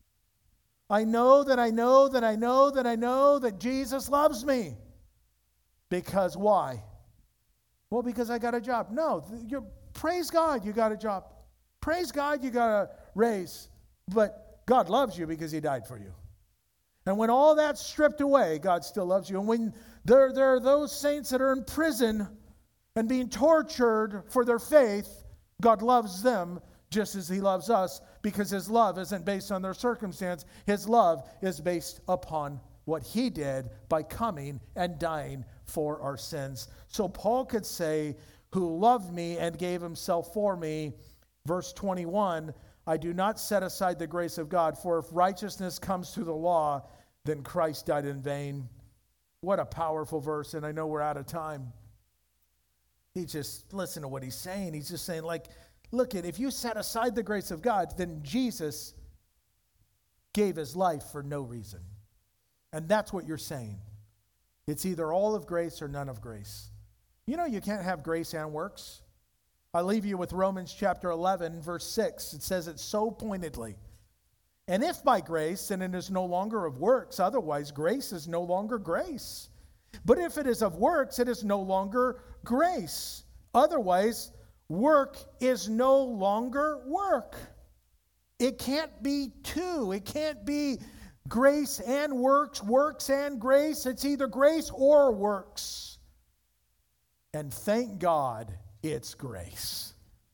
I know that I know that I know that I know that Jesus loves me. Because why? Well, because I got a job. No, you're, praise God you got a job. Praise God you got a raise. But God loves you because he died for you. And when all that's stripped away, God still loves you. And when there, there are those saints that are in prison and being tortured for their faith, God loves them just as he loves us, because his love isn't based on their circumstance. His love is based upon what he did by coming and dying for our sins. So Paul could say, who loved me and gave himself for me, verse twenty-one, I do not set aside the grace of God, for if righteousness comes through the law, then Christ died in vain. What a powerful verse, and I know we're out of time. He just, listen to what he's saying. He's just saying, like, look at, if you set aside the grace of God, then Jesus gave his life for no reason. And that's what you're saying. It's either all of grace or none of grace. You know you can't have grace and works. I leave you with Romans chapter eleven, verse six. It says it so pointedly. And if by grace, then it is no longer of works. Otherwise, grace is no longer grace. But if it is of works, it is no longer grace. Otherwise, work is no longer work. It can't be two. It can't be grace and works, works and grace. It's either grace or works. And thank God it's grace.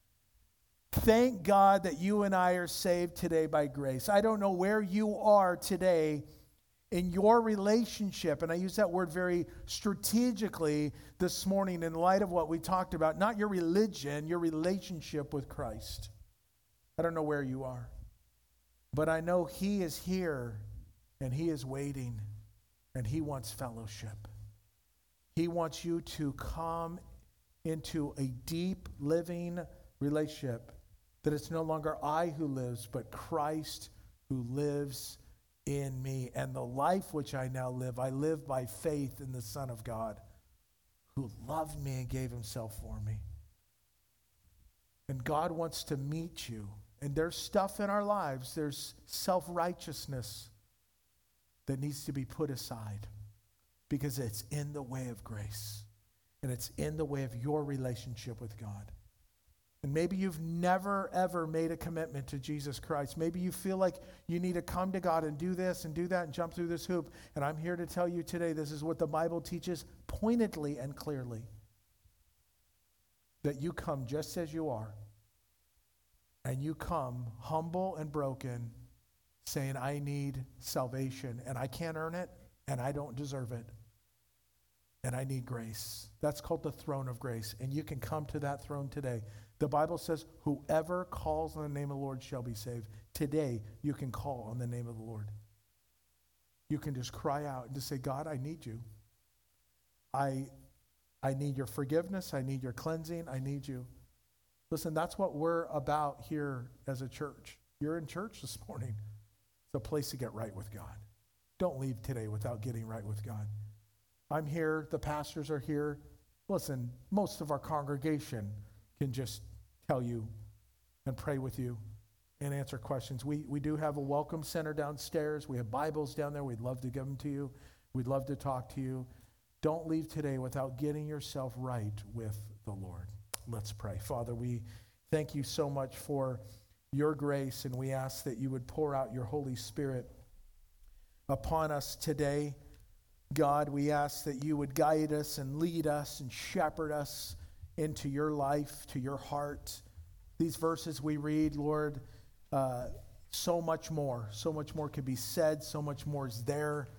Thank God that you and I are saved today by grace. I don't know where you are today in your relationship, and I use that word very strategically this morning in light of what we talked about, not your religion, your relationship with Christ. I don't know where you are, but I know he is here and he is waiting and he wants fellowship. He wants you to come into a deep living relationship, that it's no longer I who lives, but Christ who lives in me. And the life which I now live, I live by faith in the Son of God, who loved me and gave himself for me. And God wants to meet you. And there's stuff in our lives, there's self-righteousness that needs to be put aside, because it's in the way of grace. And it's in the way of your relationship with God. And maybe you've never, ever made a commitment to Jesus Christ. Maybe you feel like you need to come to God and do this and do that and jump through this hoop. And I'm here to tell you today, this is what the Bible teaches pointedly and clearly. That you come just as you are. And you come humble and broken, saying, I need salvation. And I can't earn it, and I don't deserve it. and I need grace. That's called the throne of grace, and you can come to that throne today. The Bible says, whoever calls on the name of the Lord shall be saved. Today, you can call on the name of the Lord. You can just cry out and just say, God, I need you. I, I need your forgiveness. I need your cleansing. I need you. Listen, that's what we're about here as a church. You're in church this morning. It's a place to get right with God. Don't leave today without getting right with God. I'm here. The pastors are here. Listen, most of our congregation can just tell you and pray with you and answer questions. We, we do have a welcome center downstairs. We have Bibles down there. We'd love to give them to you. We'd love to talk to you. Don't leave today without getting yourself right with the Lord. Let's pray. Father, we thank you so much for your grace, and we ask that you would pour out your Holy Spirit upon us today. God, we ask that you would guide us and lead us and shepherd us into your life, to your heart. These verses we read, Lord, uh, so much more, so much more could be said, so much more is there.